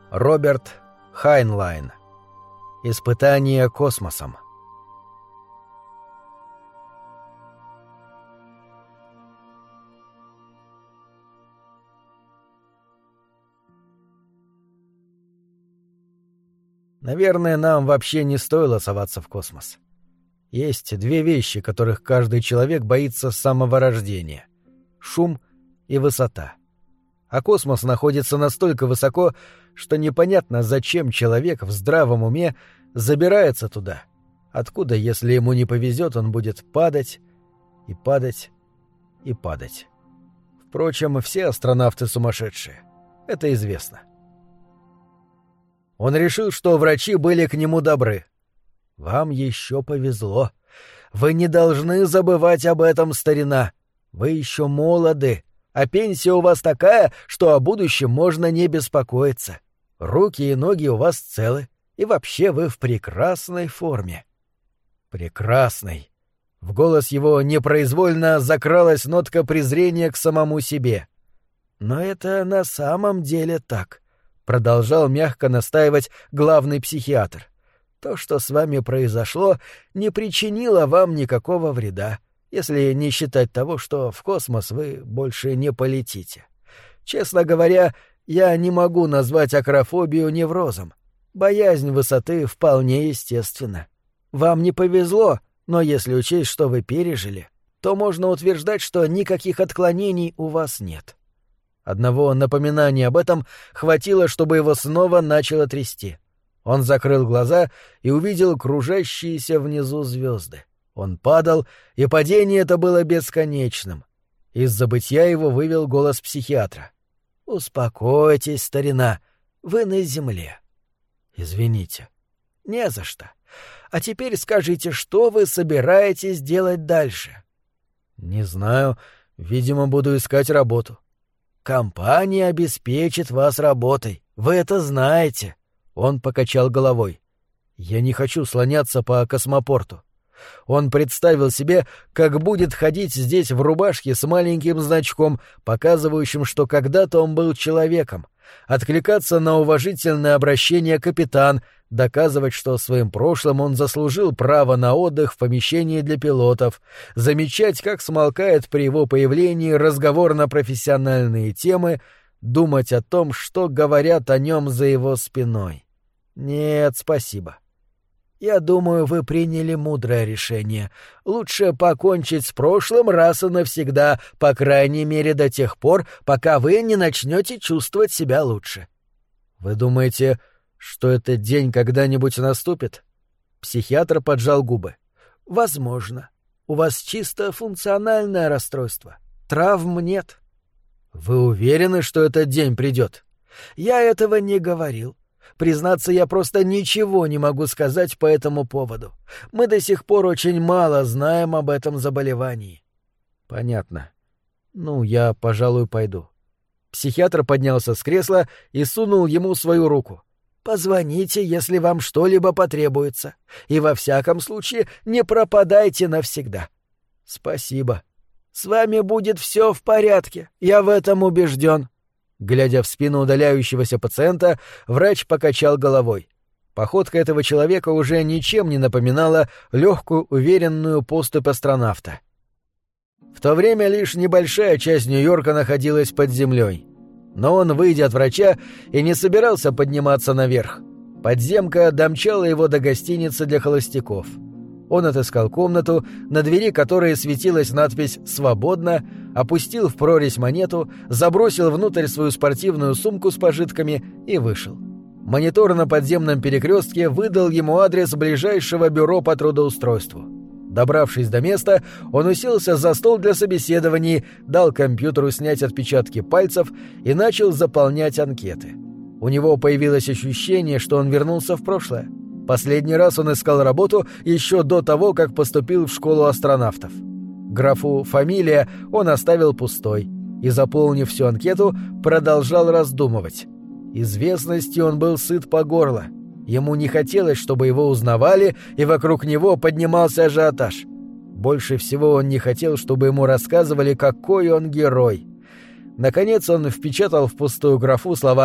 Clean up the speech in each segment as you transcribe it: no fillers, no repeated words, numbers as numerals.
Роберт Хайнлайн. Испытание космосом. Наверное, нам вообще не стоило соваться в космос. Есть две вещи, которых каждый человек боится с самого рождения — шум и высота. А космос находится настолько высоко, что непонятно, зачем человек в здравом уме забирается туда. Откуда, если ему не повезет, он будет падать и падать и падать. Впрочем, все астронавты сумасшедшие. Это известно. Он решил, что врачи были к нему добры. «Вам еще повезло. Вы не должны забывать об этом, старина. Вы еще молоды, а пенсия у вас такая, что о будущем можно не беспокоиться. Руки и ноги у вас целы, и вообще вы в прекрасной форме». «Прекрасной». В голос его непроизвольно закралась нотка презрения к самому себе. «Но это на самом деле так», — продолжал мягко настаивать главный психиатр. «То, что с вами произошло, не причинило вам никакого вреда, если не считать того, что в космос вы больше не полетите. Честно говоря, я не могу назвать акрофобию неврозом. Боязнь высоты вполне естественна. Вам не повезло, но если учесть, что вы пережили, то можно утверждать, что никаких отклонений у вас нет». Одного напоминания об этом хватило, чтобы его снова начало трясти. Он закрыл глаза и увидел кружащиеся внизу звезды. Он падал, и падение это было бесконечным. Из забытья его вывел голос психиатра. «Успокойтесь, старина, вы на земле». «Извините». «Не за что. А теперь скажите, что вы собираетесь делать дальше?» «Не знаю. Видимо, буду искать работу». «Компания обеспечит вас работой. Вы это знаете». Он покачал головой. «Я не хочу слоняться по космопорту». Он представил себе, как будет ходить здесь в рубашке с маленьким значком, показывающим, что когда-то он был человеком, откликаться на уважительное обращение «капитан», доказывать, что своим прошлым он заслужил право на отдых в помещении для пилотов, замечать, как смолкает при его появлении разговор на профессиональные темы, думать о том, что говорят о нем за его спиной. Нет, спасибо. Я думаю, вы приняли мудрое решение. Лучше покончить с прошлым раз и навсегда, по крайней мере до тех пор, пока вы не начнете чувствовать себя лучше. Вы думаете, что этот день когда-нибудь наступит? Психиатр поджал губы. Возможно. У вас чисто функциональное расстройство. Травм нет. Вы уверены, что этот день придет? Я этого не говорил. Признаться, я просто ничего не могу сказать по этому поводу. Мы до сих пор очень мало знаем об этом заболевании. Понятно. Ну, я, пожалуй, пойду. Психиатр поднялся с кресла и сунул ему свою руку. Позвоните, если вам что-либо потребуется. И во всяком случае не пропадайте навсегда. Спасибо. С вами будет все в порядке, я в этом убежден. Глядя в спину удаляющегося пациента, врач покачал головой. Походка этого человека уже ничем не напоминала легкую, уверенную поступь астронавта. В то время лишь небольшая часть Нью-Йорка находилась под землей. Но он, выйдя от врача, и не собирался подниматься наверх. Подземка домчала его до гостиницы для холостяков. Он отыскал комнату, на двери которой светилась надпись «Свободно», опустил в прорезь монету, забросил внутрь свою спортивную сумку с пожитками и вышел. Монитор на подземном перекрестке выдал ему адрес ближайшего бюро по трудоустройству. Добравшись до места, он уселся за стол для собеседований, дал компьютеру снять отпечатки пальцев и начал заполнять анкеты. У него появилось ощущение, что он вернулся в прошлое. Последний раз он искал работу еще до того, как поступил в школу астронавтов. Графу «Фамилия» он оставил пустой и, заполнив всю анкету, продолжал раздумывать. Известностью он был сыт по горло. Ему не хотелось, чтобы его узнавали, и вокруг него поднимался ажиотаж. Больше всего он не хотел, чтобы ему рассказывали, какой он герой. Наконец он впечатал в пустую графу слова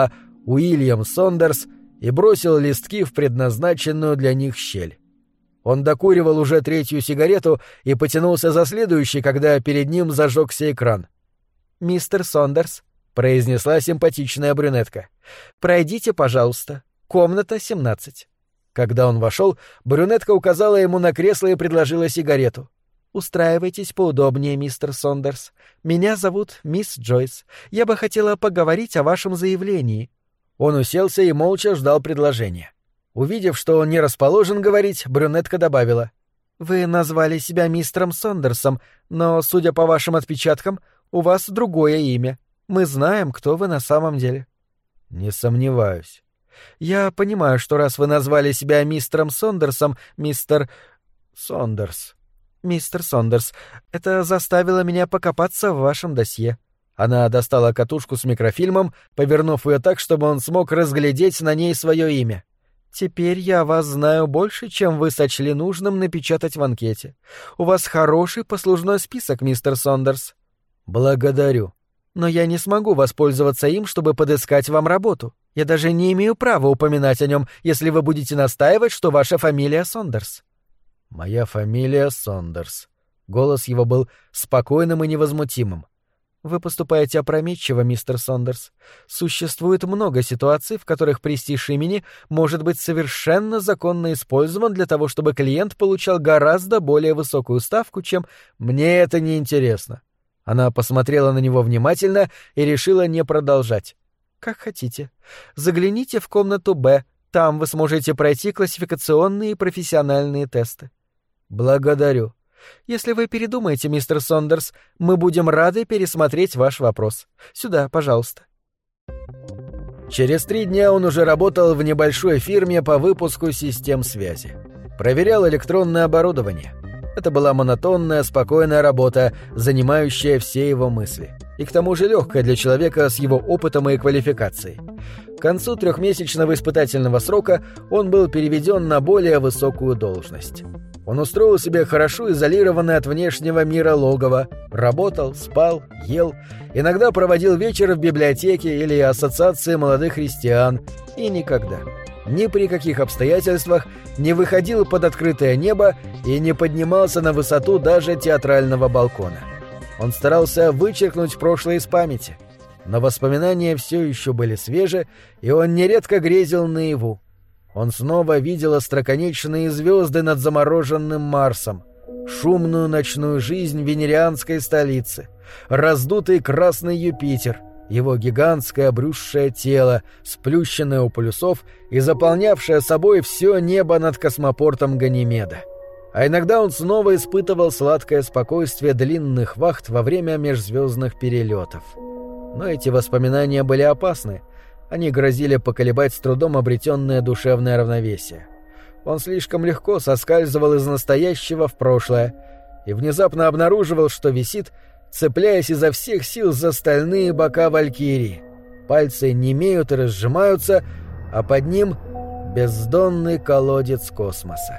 Уильям Сондерс и бросил листки в предназначенную для них щель. Он докуривал уже третью сигарету и потянулся за следующей, когда перед ним зажегся экран. «Мистер Сондерс», — произнесла симпатичная брюнетка, — «пройдите, пожалуйста. Комната 17». Когда он вошел, брюнетка указала ему на кресло и предложила сигарету. «Устраивайтесь поудобнее, мистер Сондерс. Меня зовут мисс Джойс. Я бы хотела поговорить о вашем заявлении». Он уселся и молча ждал предложения. Увидев, что он не расположен говорить, брюнетка добавила. «Вы назвали себя мистером Сондерсом, но, судя по вашим отпечаткам, у вас другое имя. Мы знаем, кто вы на самом деле». «Не сомневаюсь». «Я понимаю, что раз вы назвали себя мистером Сондерсом, мистер Сондерс. Мистер Сондерс, это заставило меня покопаться в вашем досье». Она достала катушку с микрофильмом, повернув ее так, чтобы он смог разглядеть на ней свое имя. «Теперь я о вас знаю больше, чем вы сочли нужным напечатать в анкете. У вас хороший послужной список, мистер Сондерс». «Благодарю. Но я не смогу воспользоваться им, чтобы подыскать вам работу. Я даже не имею права упоминать о нем, если вы будете настаивать, что ваша фамилия Сондерс». «Моя фамилия Сондерс». Голос его был спокойным и невозмутимым. «Вы поступаете опрометчиво, мистер Сондерс. Существует много ситуаций, в которых престиж имени может быть совершенно законно использован для того, чтобы клиент получал гораздо более высокую ставку, чем... Мне это не интересно». Она посмотрела на него внимательно и решила не продолжать. «Как хотите. Загляните в комнату «Б». Там вы сможете пройти классификационные и профессиональные тесты». «Благодарю. Если вы передумаете, мистер Сондерс, мы будем рады пересмотреть ваш вопрос. Сюда, пожалуйста». Через 3 дня он уже работал в небольшой фирме по выпуску систем связи. Проверял электронное оборудование. Это была монотонная, спокойная работа, занимающая все его мысли. И к тому же легкая для человека с его опытом и квалификацией. К концу 3-месячного испытательного срока он был переведен на более высокую должность. Он устроил себе хорошо изолированное от внешнего мира логово, работал, спал, ел, иногда проводил вечер в библиотеке или ассоциации молодых христиан, и никогда, ни при каких обстоятельствах не выходил под открытое небо и не поднимался на высоту даже театрального балкона. Он старался вычеркнуть прошлое из памяти, но воспоминания все еще были свежи, и он нередко грезил наяву. Он снова видел остроконечные звезды над замороженным Марсом, шумную ночную жизнь венерианской столицы, раздутый красный Юпитер, его гигантское обрюзшее тело, сплющенное у полюсов и заполнявшее собой все небо над космопортом Ганимеда. А иногда он снова испытывал сладкое спокойствие длинных вахт во время межзвездных перелетов. Но эти воспоминания были опасны. Они грозили поколебать с трудом обретенное душевное равновесие. Он слишком легко соскальзывал из настоящего в прошлое и внезапно обнаруживал, что висит, цепляясь изо всех сил за стальные бока Валькирии. Пальцы немеют и разжимаются, а под ним бездонный колодец космоса.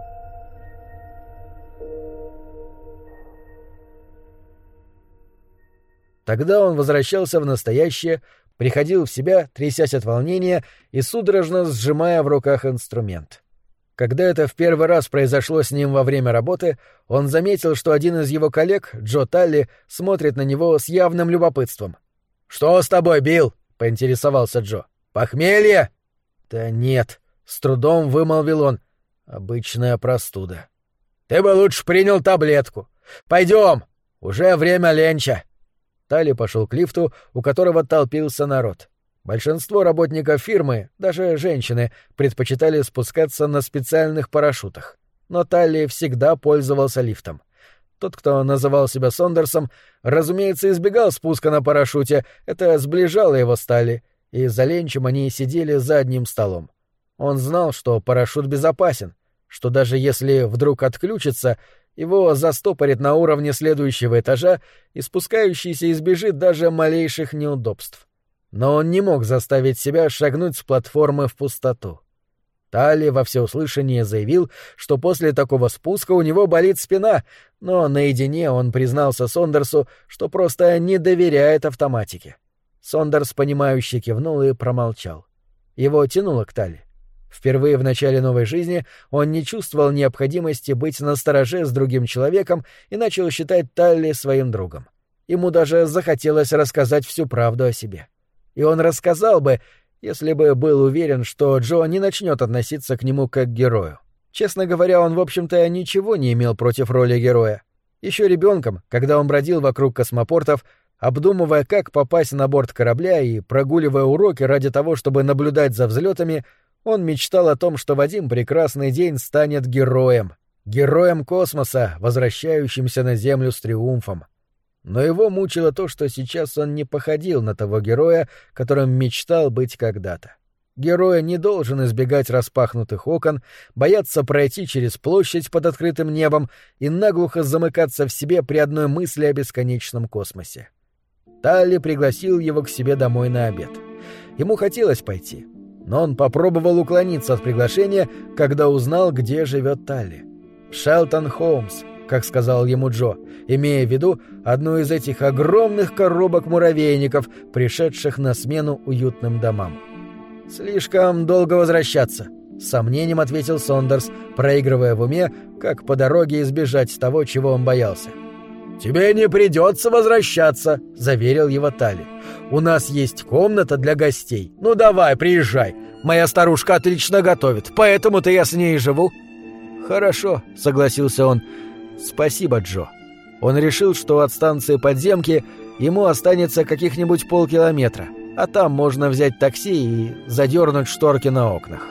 Тогда он возвращался в настоящее, приходил в себя, трясясь от волнения и судорожно сжимая в руках инструмент. Когда это в первый раз произошло с ним во время работы, он заметил, что один из его коллег, Джо Талли, смотрит на него с явным любопытством. «Что с тобой, Билл?» — поинтересовался Джо. «Похмелье?» «Да нет», — с трудом вымолвил он. «Обычная простуда». «Ты бы лучше принял таблетку. Пойдем, уже время ленча». Талли пошел к лифту, у которого толпился народ. Большинство работников фирмы, даже женщины, предпочитали спускаться на специальных парашютах. Но Талли всегда пользовался лифтом. Тот, кто называл себя Сондерсом, разумеется, избегал спуска на парашюте, это сближало его с Талли, и за ленчем они сидели за одним столом. Он знал, что парашют безопасен, что даже если вдруг отключится, его застопорит на уровне следующего этажа, и спускающийся избежит даже малейших неудобств. Но он не мог заставить себя шагнуть с платформы в пустоту. Талли во всеуслышание заявил, что после такого спуска у него болит спина, но наедине он признался Сондерсу, что просто не доверяет автоматике. Сондерс, понимающе кивнул и промолчал. Его тянуло к Талли. Впервые в начале новой жизни он не чувствовал необходимости быть настороже с другим человеком и начал считать Талли своим другом. Ему даже захотелось рассказать всю правду о себе. И он рассказал бы, если бы был уверен, что Джо не начнет относиться к нему как к герою. Честно говоря, он, в общем-то, ничего не имел против роли героя. Еще ребенком, когда он бродил вокруг космопортов, обдумывая, как попасть на борт корабля и прогуливая уроки ради того, чтобы наблюдать за взлетами, он мечтал о том, что в один прекрасный день станет героем. Героем космоса, возвращающимся на Землю с триумфом. Но его мучило то, что сейчас он не походил на того героя, которым мечтал быть когда-то. Герой не должен избегать распахнутых окон, бояться пройти через площадь под открытым небом и наглухо замыкаться в себе при одной мысли о бесконечном космосе. Талли пригласил его к себе домой на обед. Ему хотелось пойти, но он попробовал уклониться от приглашения, когда узнал, где живет Талли. «Шелтон-Холмс», как сказал ему Джо, имея в виду одну из этих огромных коробок-муравейников, пришедших на смену уютным домам. «Слишком долго возвращаться», — с сомнением ответил Сондерс, проигрывая в уме, как по дороге избежать того, чего он боялся. «Тебе не придется возвращаться», — заверил его Талли. «У нас есть комната для гостей. Ну давай, приезжай. Моя старушка отлично готовит, поэтому-то я с ней и живу». «Хорошо», — согласился он. «Спасибо, Джо». Он решил, что от станции подземки ему останется каких-нибудь полкилометра, а там можно взять такси и задернуть шторки на окнах.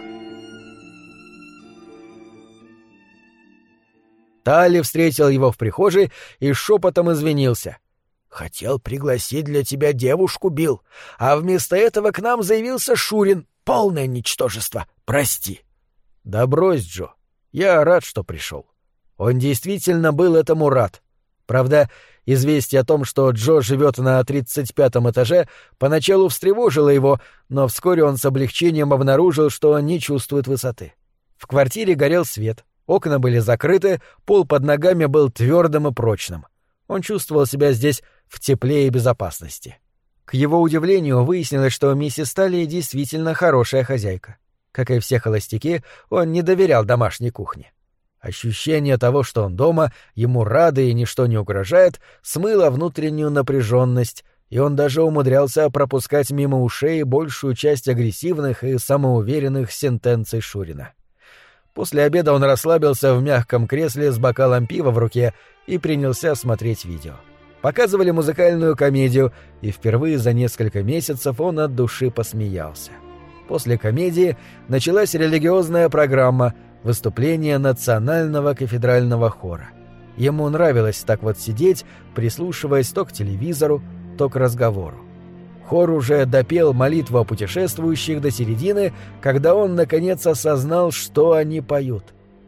Талли встретил его в прихожей и шепотом извинился. «Хотел пригласить для тебя девушку, Билл, а вместо этого к нам заявился Шурин. Полное ничтожество. Прости». «Да брось, Джо. Я рад, что пришел». Он действительно был этому рад. Правда, известие о том, что Джо живет на 35-м этаже, поначалу встревожило его, но вскоре он с облегчением обнаружил, что не чувствует высоты. В квартире горел свет, окна были закрыты, пол под ногами был твердым и прочным. Он чувствовал себя здесь в тепле и безопасности. К его удивлению выяснилось, что миссис Талли действительно хорошая хозяйка. Как и все холостяки, он не доверял домашней кухне. Ощущение того, что он дома, ему рады и ничто не угрожает, смыло внутреннюю напряженность, и он даже умудрялся пропускать мимо ушей большую часть агрессивных и самоуверенных сентенций Шурина. После обеда он расслабился в мягком кресле с бокалом пива в руке и принялся смотреть видео. Показывали музыкальную комедию, и впервые за несколько месяцев он от души посмеялся. После комедии началась религиозная программа — выступление национального кафедрального хора. Ему нравилось так вот сидеть, прислушиваясь то к телевизору, то к разговору. Хор уже допел молитву о путешествующих до середины, когда он, наконец, осознал, что они поют.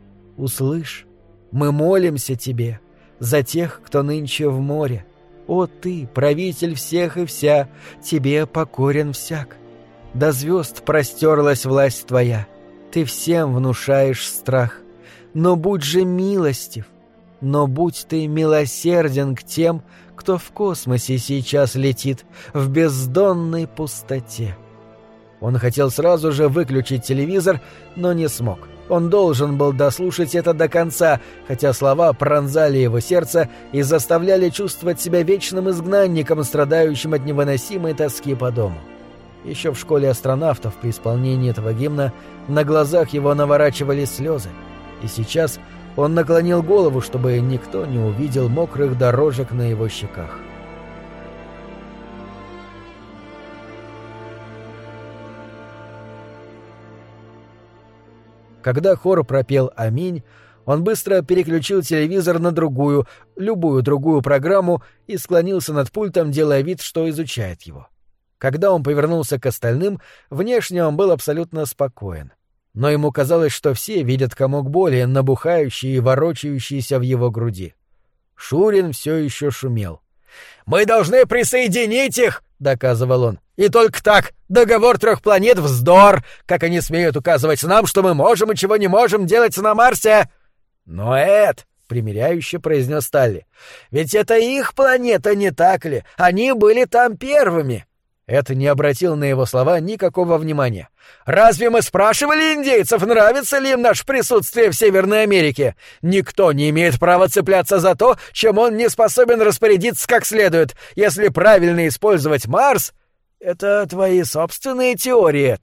«Услышь, мы молимся тебе за тех, кто нынче в море. О ты, правитель всех и вся, тебе покорен всяк. До звезд простерлась власть твоя. Ты всем внушаешь страх. Но будь же милостив, но будь ты милосерден к тем, кто в космосе сейчас летит, в бездонной пустоте». Он хотел сразу же выключить телевизор, но не смог. Он должен был дослушать это до конца, хотя слова пронзали его сердце и заставляли чувствовать себя вечным изгнанником, страдающим от невыносимой тоски по дому. Еще в школе астронавтов при исполнении этого гимна на глазах его наворачивались слезы, и сейчас он наклонил голову, чтобы никто не увидел мокрых дорожек на его щеках. Когда хор пропел «Аминь», он быстро переключил телевизор на любую другую программу и склонился над пультом, делая вид, что изучает его. Когда он повернулся к остальным, внешне он был абсолютно спокоен. Но ему казалось, что все видят комок боли, набухающий и ворочающийся в его груди. Шурин все еще шумел. «Мы должны присоединить их!» — доказывал он. «И только так! Договор 3 планет — вздор! Как они смеют указывать нам, что мы можем и чего не можем делать на Марсе!» «Но Эд!» — примиряюще произнес Талли. «Ведь это их планета, не так ли? Они были там первыми!» Эд не обратил на его слова никакого внимания. «Разве мы спрашивали индейцев, нравится ли им наше присутствие в Северной Америке? Никто не имеет права цепляться за то, чем он не способен распорядиться как следует. Если правильно использовать Марс...» «Это твои собственные теории, Эд.